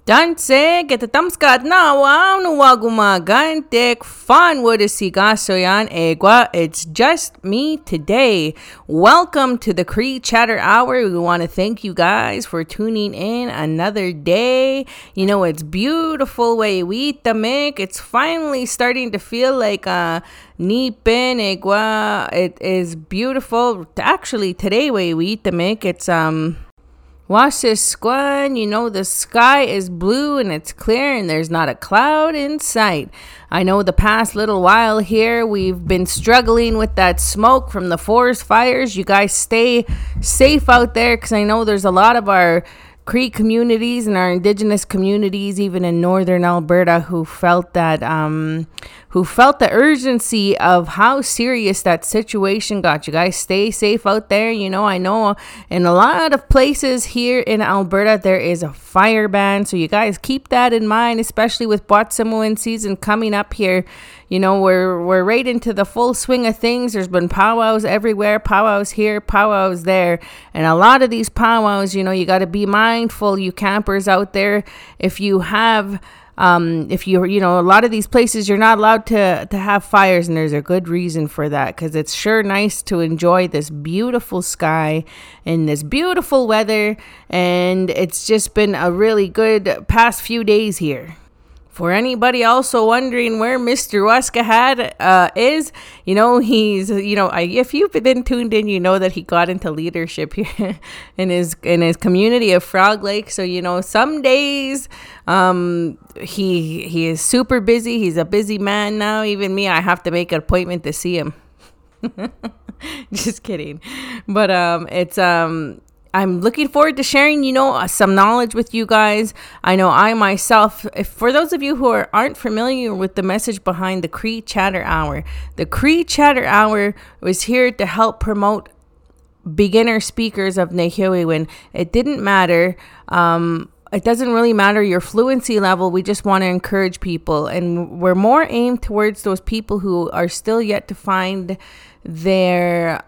Danse, getatamskat na wow nuwagumagantek fun wodisigasoyan egwa. It's just me today. Welcome to the Cree Chatter Hour. We want to thank you guys for tuning in another day. You know, it's beautiful way we tamik. It's finally starting to feel like Nipin egwa. It is beautiful. Actually, today way we tamik. It's Wasisquan, you know, the sky is blue and it's clear and there's not a cloud in sight. I know the past little while here we've been struggling with that smoke from the forest fires. You guys stay safe out there because I know there's a lot of our Cree communities and our indigenous communities, even in northern Alberta, who felt the urgency of how serious that situation got. You guys stay safe out there. You know, I know in a lot of places here in Alberta, there is a fire ban. So you guys keep that in mind, especially with Botsimoan season coming up here. You know, we're right into the full swing of things. There's been powwows everywhere, powwows here, powwows there. And a lot of these powwows, you know, you got to be mindful, you campers out there. If you have, a lot of these places, you're not allowed to have fires. And there's a good reason for that, because it's sure nice to enjoy this beautiful sky and this beautiful weather. And it's just been a really good past few days here. For anybody also wondering where Mr. Waskahad is, you know, he's, if you've been tuned in, you know that he got into leadership here in his community of Frog Lake. So, you know, some days he is super busy. He's a busy man now. Even me, I have to make an appointment to see him. Just kidding. But I'm looking forward to sharing, some knowledge with you guys. I know I myself, for those of you who aren't familiar with the message behind the Cree Chatter Hour, the Cree Chatter Hour was here to help promote beginner speakers of Nehiyawewen. It didn't matter. It doesn't really matter your fluency level. We just want to encourage people. And we're more aimed towards those people who are still yet to find their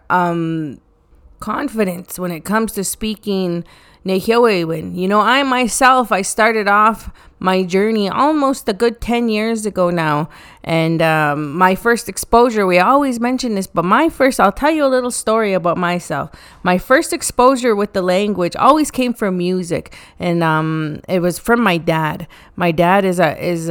confidence when it comes to speaking Nehiyawewen. You know, I started off my journey almost a good 10 years ago now. And my first exposure, we always mention this, but I'll tell you a little story about myself. My first exposure with the language always came from music. And it was from my dad. My dad is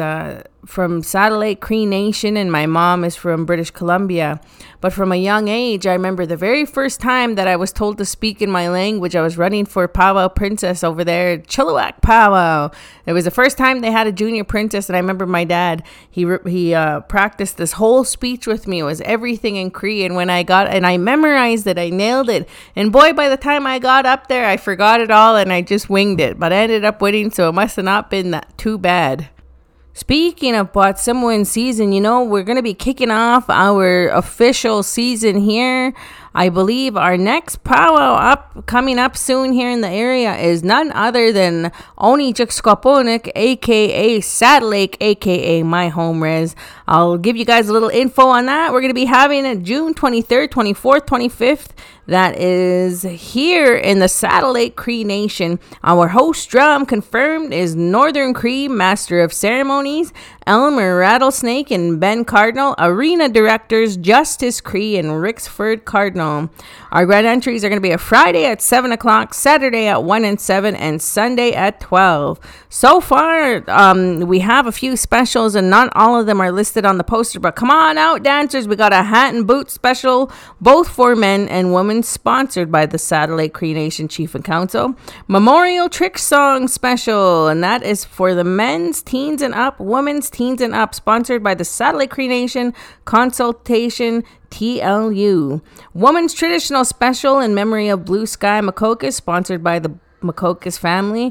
from Saddle Lake Cree Nation, and my mom is from British Columbia. But from a young age, I remember the very first time that I was told to speak in my language. I was running for Powwow Princess over there, Chilliwack Powwow. It was the first time they had a junior princess, and I remember my dad, he practiced this whole speech with me. It was everything in Cree, and I memorized it, I nailed it. And boy, by the time I got up there, I forgot it all, and I just winged it. But I ended up winning, so it must have not been that too bad. Speaking of Botsimoan season, you know, we're going to be kicking off our official season here. I believe our next powwow coming up soon here in the area is none other than Onichikskoponik, aka Saddle Lake, aka my home res. I'll give you guys a little info on that. We're going to be having it June 23rd, 24th, 25th. That is here in the Saddle Lake Cree Nation. Our host drum confirmed is Northern Cree Master of Ceremonies, Elmer Rattlesnake and Ben Cardinal. Arena Directors, Justice Cree and Rixford Cardinal. Our grand entries are going to be a Friday at 7 o'clock, Saturday at 1 and 7, and Sunday at 12. So far, we have a few specials, and not all of them are listed on the poster, but come on out, dancers. We got a hat and boot special, both for men and women, sponsored by the Saddle Lake Cree Nation Chief and Council. Memorial Trick Song special, and that is for the men's teens and up, women's teens and up, sponsored by the Saddle Lake Cree Nation Consultation TLU. Woman's Traditional Special in memory of Blue Sky Makokis, sponsored by the Makokis family.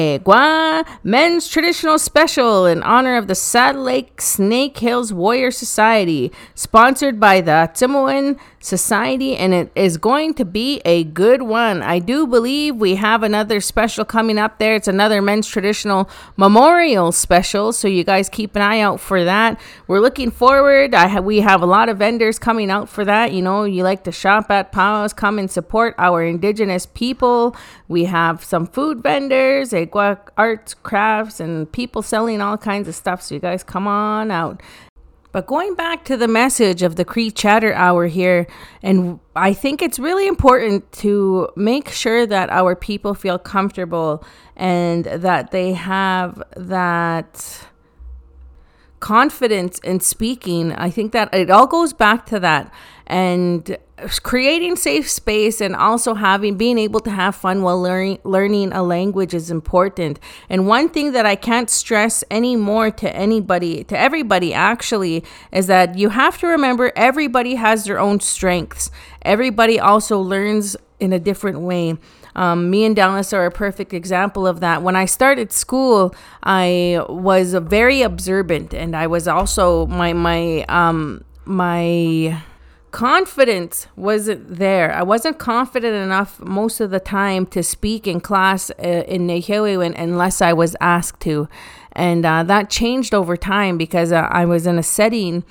Men's Traditional Special in honor of the Saddle Lake Snake Hills Warrior Society, sponsored by the Timoan Society, and it is going to be a good one. I do believe we have another special coming up there. It's another Men's Traditional Memorial Special, so you guys keep an eye out for that. We're looking forward. We have a lot of vendors coming out for that. You know, you like to shop at powwows, come and support our indigenous people. We have have some food vendors, arts, crafts, and people selling all kinds of stuff. So you guys come on out. But going back to the message of the Cree Chatter Hour here, and I think it's really important to make sure that our people feel comfortable and that they have that confidence in speaking. I think that it all goes back to that, and creating safe space and also being able to have fun while learning a language is important. And one thing that I can't stress anymore to everybody actually, is that you have to remember everybody has their own strengths. Everybody also learns in a different way. Me and Dallas are a perfect example of that. When I started school, I was very observant, and I was also my confidence wasn't there. I wasn't confident enough most of the time to speak in class in Nehiyawewan unless I was asked to. And that changed over time because I was in a setting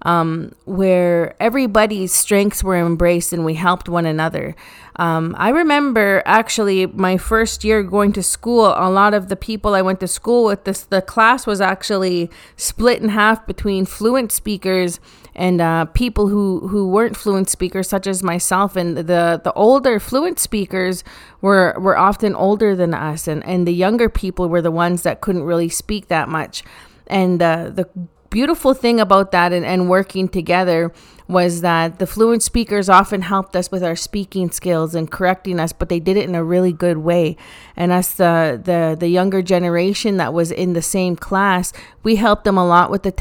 where everybody's strengths were embraced and we helped one another. I remember actually my first year going to school, a lot of the people I went to school with, the class was actually split in half between fluent speakers and people who weren't fluent speakers, such as myself. And the older fluent speakers were often older than us, and the younger people were the ones that couldn't really speak that much. And the beautiful thing about that and working together was that the fluent speakers often helped us with our speaking skills and correcting us, but they did it in a really good way. And us, the younger generation that was in the same class, we helped them a lot with the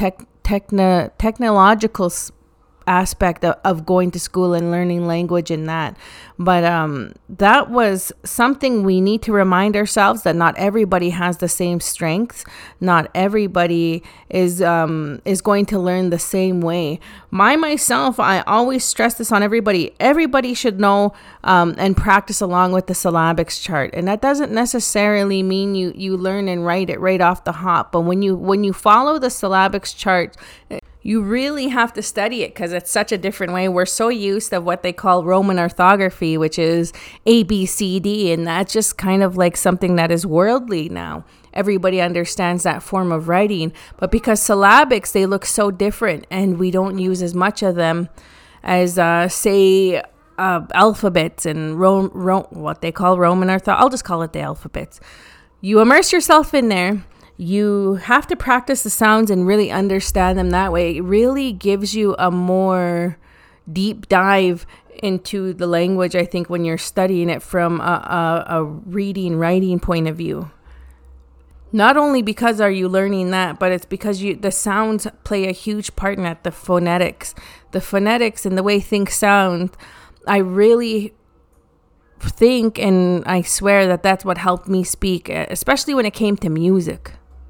technological aspect of going to school and learning language and that. But that was something we need to remind ourselves, that not everybody has the same strengths. Not everybody is going to learn the same way. Myself, I always stress this on everybody. Everybody should know and practice along with the syllabics chart. And that doesn't necessarily mean you learn and write it right off the hop. But when you follow the syllabics chart, you really have to study it because it's such a different way. We're so used to what they call Roman orthography, which is A, B, C, D. And that's just kind of like something that is worldly now. Everybody understands that form of writing. But because syllabics, they look so different and we don't use as much of them as, say, alphabets and what they call Roman orthography. I'll just call it the alphabets. You immerse yourself in there. You have to practice the sounds and really understand them that way. It really gives you a more deep dive into the language, I think, when you're studying it from a reading, writing point of view. Not only because are you learning that, but it's because the sounds play a huge part in that, the phonetics. The phonetics and the way things sound, I really think and I swear that that's what helped me speak, especially when it came to music.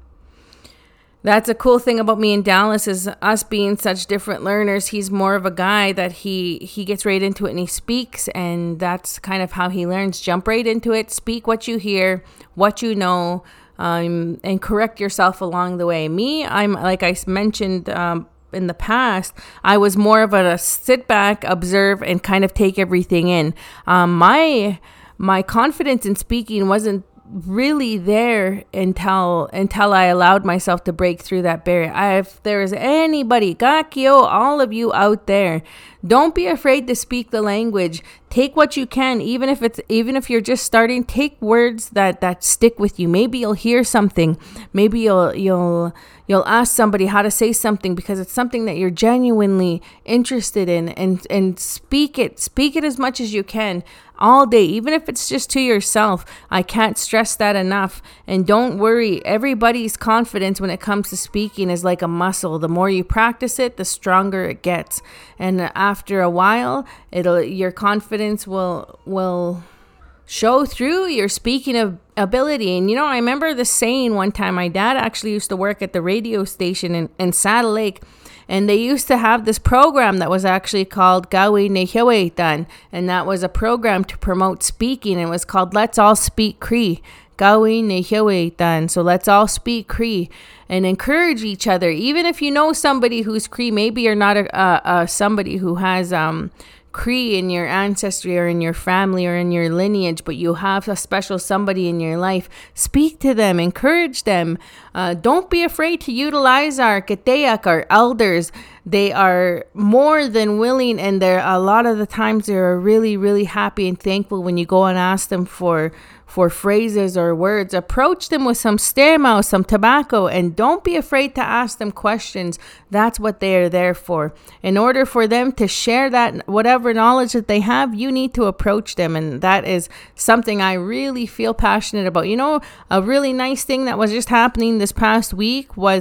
That's a cool thing about me and Dallas, is us being such different learners. He's more of a guy that he gets right into it and he speaks, and that's kind of how he learns. Jump right into it, speak what you hear, what you know, and correct yourself along the way. Me, I'm like I mentioned in the past, I was more of a sit back, observe, and kind of take everything in. My confidence in speaking wasn't really there until I allowed myself to break through that barrier. If there is anybody, Gakio, all of you out there, don't be afraid to speak the language. Take what you can, even if you're just starting. Take words that stick with you. Maybe you'll hear something. Maybe you'll ask somebody how to say something because it's something that you're genuinely interested in, and speak it as much as you can all day, even if it's just to yourself. I can't stress that enough. And don't worry, everybody's confidence when it comes to speaking is like a muscle. The more you practice it, the stronger it gets. And after a while, your confidence will show through your speaking ability. And I remember the saying one time, my dad actually used to work at the radio station in Saddle Lake, and they used to have this program that was actually called Gawi Nehiyawetan, and that was a program to promote speaking. It was called Let's All Speak Cree. Gawi Nehiyawetan. So let's all speak Cree and encourage each other. Even if you know somebody who's Cree, maybe you're not somebody who has Cree in your ancestry or in your family or in your lineage, but you have a special somebody in your life, speak to them, encourage them. Don't be afraid to utilize our Keteyak, our elders. They are more than willing, and they're a lot of the times they're really, really happy and thankful when you go and ask them for phrases or words. Approach them with some stemao, some tobacco, and don't be afraid to ask them questions. That's what they are there for. In order for them to share that whatever knowledge that they have, you need to approach them, and that is something I really feel passionate about. You know, a really nice thing that was just happening this past week was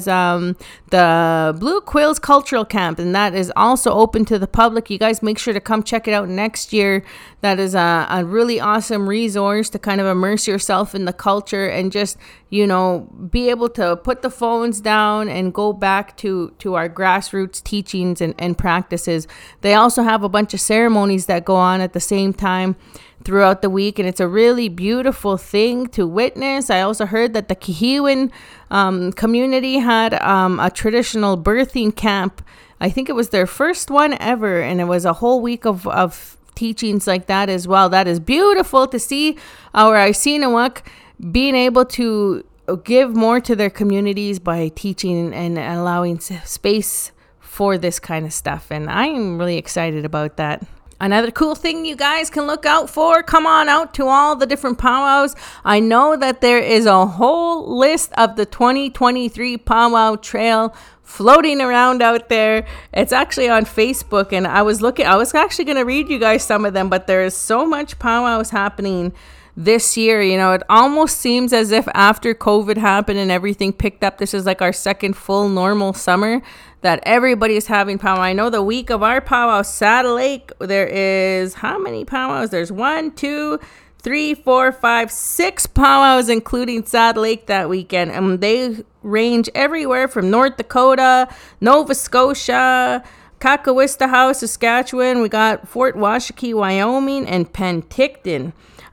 the Blue Quills Cultural Camp, and that is also open to the public. You guys make sure to come check it out next year. That is a really awesome resource to kind of immerse yourself in the culture and just, you know, be able to put the phones down and go back to our grassroots teachings and practices. They also have a bunch of ceremonies that go on at the same time throughout the week, and it's a really beautiful thing to witness. I also heard that the Kihiwin community had a traditional birthing camp. I think it was their first one ever, and it was a whole week of teachings like that as well. That is beautiful to see our Isinawak being able to give more to their communities by teaching and allowing space for this kind of stuff, and I'm really excited about that. Another cool thing you guys can look out for, come on out to all the different powwows. I know that there is a whole list of the 2023 powwow trail floating around out there. It's actually on Facebook, and I was actually going to read you guys some of them, but there is so much powwows happening this year. You know, it almost seems as if after COVID happened and everything picked up, this is like our second full normal summer that everybody is having powwow. I know the week of our powwow, Saddle Lake, there is how many powwows? There's 1, 2, 3, 4, 5, 6 powwows, including Saddle Lake that weekend. And they range everywhere from North Dakota, Nova Scotia, Kakawista House, Saskatchewan. We got Fort Washakie, Wyoming, and Penticton.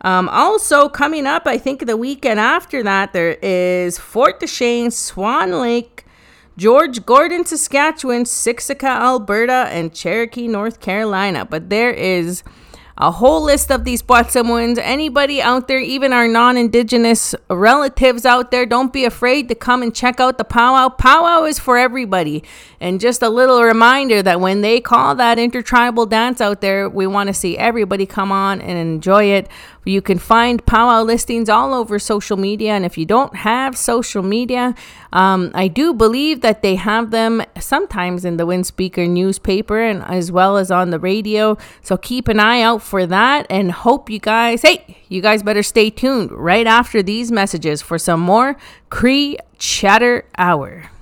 Also coming up, I think the weekend after that, there is Fort Duchesne, Swan Lake, George Gordon, Saskatchewan, Siksika, Alberta, and Cherokee, North Carolina. But there is a whole list of these Boitsamuins. Anybody out there, even our non-Indigenous relatives out there, don't be afraid to come and check out the powwow. Powwow is for everybody. And just a little reminder that when they call that intertribal dance out there, we want to see everybody come on and enjoy it. You can find powwow listings all over social media. And if you don't have social media, I do believe that they have them sometimes in the Windspeaker newspaper and as well as on the radio. So keep an eye out for that, and hope you guys better stay tuned right after these messages for some more Cree Chatter Hour.